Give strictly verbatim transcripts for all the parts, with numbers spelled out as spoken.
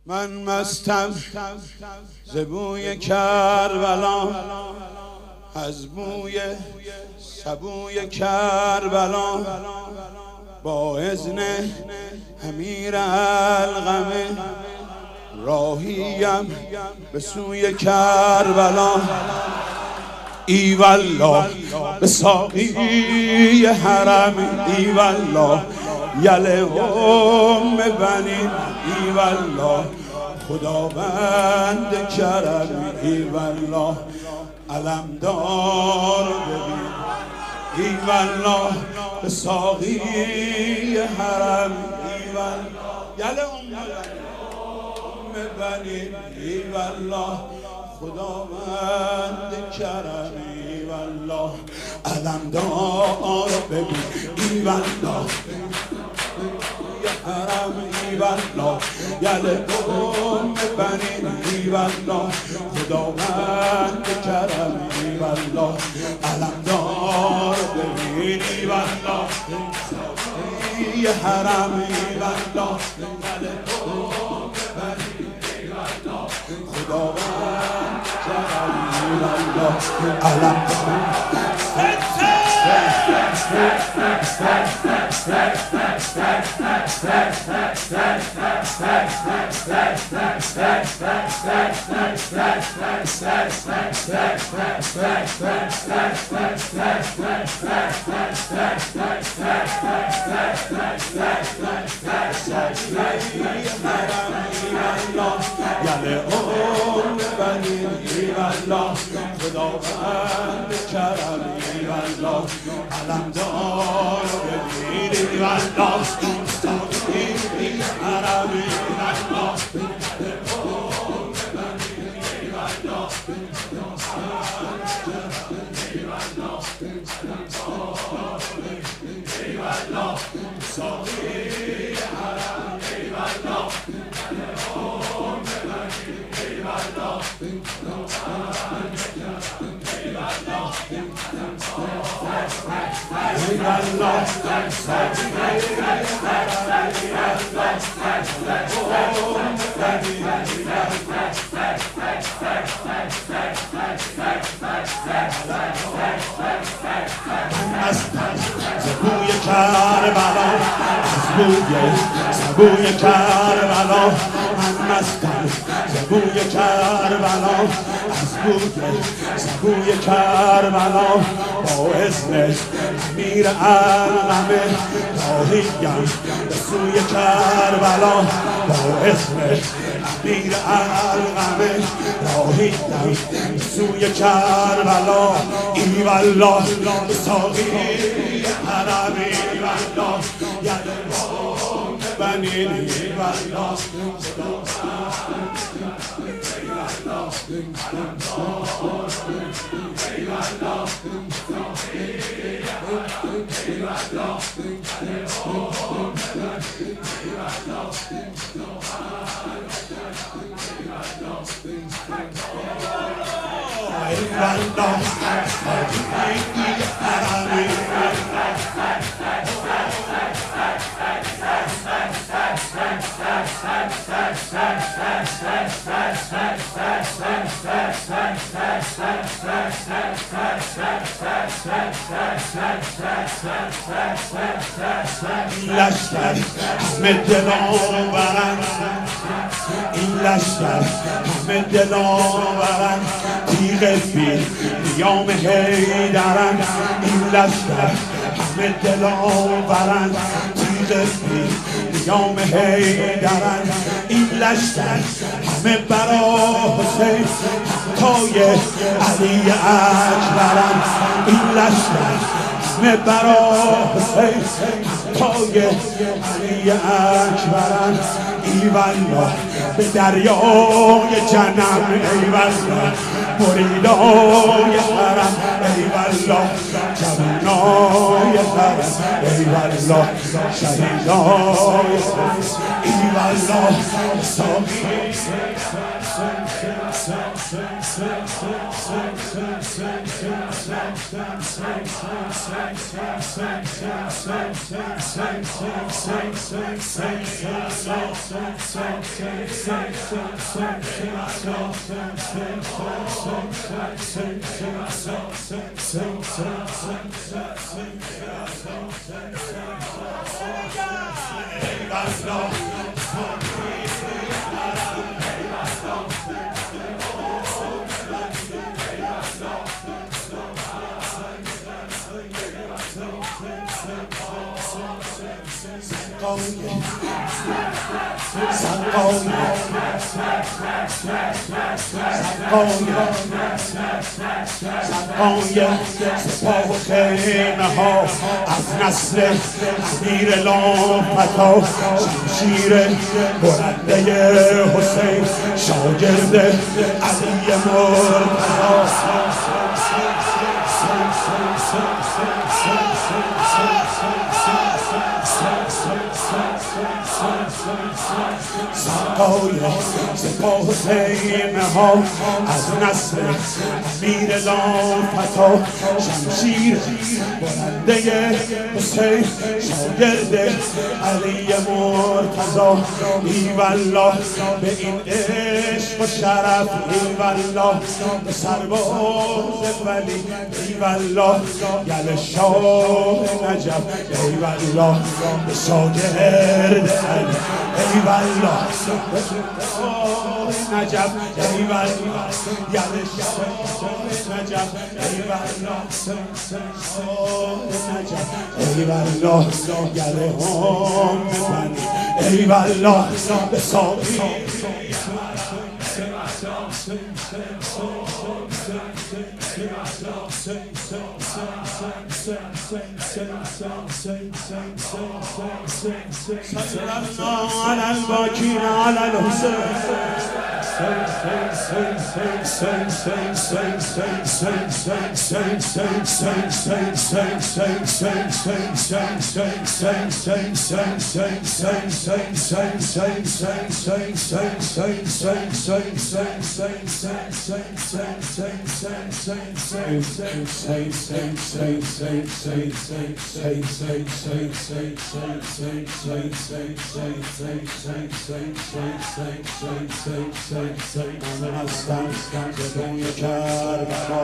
من مستم ز بوی کربلا، از بوی سبوی کربلا، با اذن امیر القمه راهیم به سوی کربلا. ای والله به ساقی حرم، ای والله یله ام بنی، ای والله خداوند کرم، ای والله علمدار ببین، ای والله به ساقی حرم، ای والله یله ام بنی، ای والله خداوند کرم، ای والله علمدار ببین، ای والله حرم، ای والله یله ام بنی، ای والله خداوند کرم، ای والله علمدار ببین، ای والله ای حرم، ای والله یله ام بنی، ای والله خداوند کرم، ای والله علمدار. یله ام بنی، ای والله خداوند کرم، ای والله علمدار ببین، ای والله ساقی حرم، ای والله ای والله ای والله ساقی حرم، ای والله بوی کربلا، از بوی سبوی کربلا، من مستم ز بوی کربلا، از بوی سبوی کربلا، با اذن امیر القمه راهیم به سوی کربلا، با اذن امیر القمه راهیم به سوی کربلا. ای والله به ساقی حرم، ای والله یله ام بنی، ای والله ای والله علمدار، ای والله ای والله لشکر همه دلاورند، این لشکر همه دلاورند، تیغ فیل نیام حیدرند، این لشکر همه دلاورند، تیغ فیل نیام حیدرند، این لشکر همه برا حسین تای علی اکبرند، این لشکر همه برا حسین تای علی اکبرند، ای والله به دریای جنم، ای والله مریدای حرم، ای والله جوانان شهیدای حرم ای والله شهیدای ای والله ساقی سقای سپاه و خیمه ها از نسل امیر لامفتا شمشیر برنده حسین شاگرد علی مرتضی سقای سپاه و خیمه ها از نسل امیر لامفتا شمشیر برنده حسین شاگرد علی مرتضی ای والله به این عشق و شرف ای والله به سرباز ولی ای والله گل شاه نجف ای والله به شاگرد علی ای والله نجف ای والله گل شاه نجف ای والله نجف ای والله گل هم بزنی ای والله به ساقی على الباكين على الحسين من هستم زبون کربلا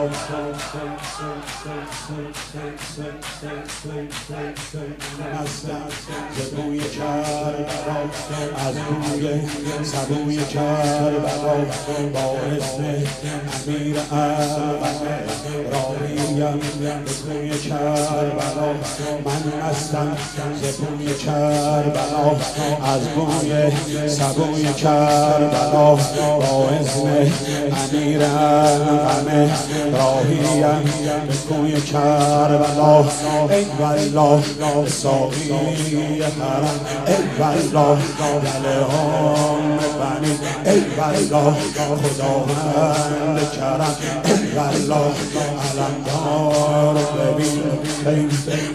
من هستم زبون کربلا از بوی سبوی کربلا با اسم امیر اربعه راهیم به کوی کربلا من هستم زبون کربلا از بوی سبوی کربلا با اسم امیر اربعه راهیم به کوی کربلا ای والله ساقی حرم ای والله گلهام بنی ای والله خداوند کرم ای والله علمدار ببین این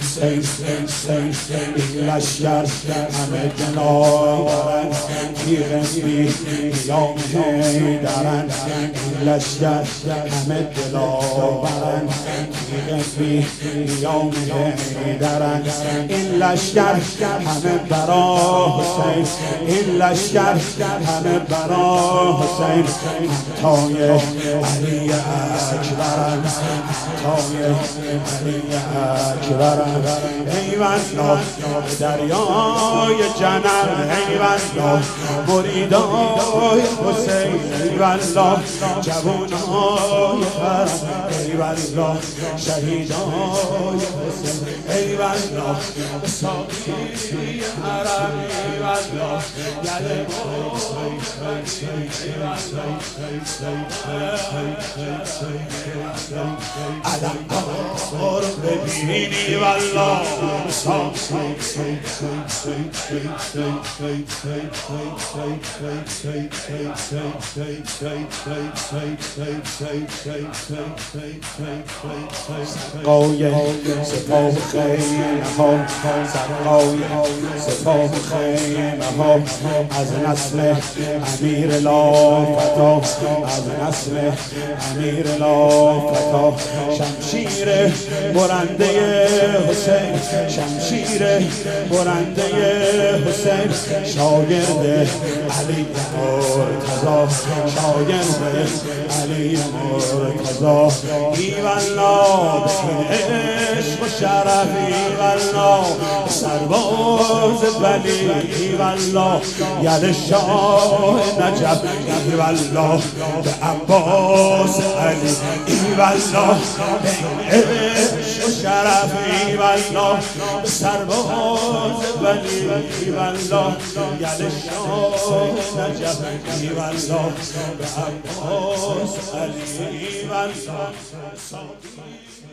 لشکر همه جنابرن تیغ بی قیام حیدرن این لشکر همه دلاورن تیغ بی قیام حیدرن این لشکر همه برا حسین این لشکر همه برا حسین همتای علی اکبرن همتای علی اکبرن ای والله دریای جنم ای والله مریدای حسین ای والله جوانای حرم ای والله شهیدای حسین ای والله ساقی حرم ای والله گله علم دار ببینی والله سقای سپاه خیمه ها سقای سپاه خیمه ها از نسل امیر لافتا از نسل امیر لافتا شمشیر برنده حسین شمشیر برنده حسین شاگرد علی مرتضی شاگرد علی مرتضی ایوالا به عشق و شرف ایوالا سرباز ولی ایوالا ید شاه نجف ایوالا به عباس علی ایوالا به عشق و شرف ایوالا سرباز ولی ایوالا ید شاه نجف ایوالا به عباس علی ایوالا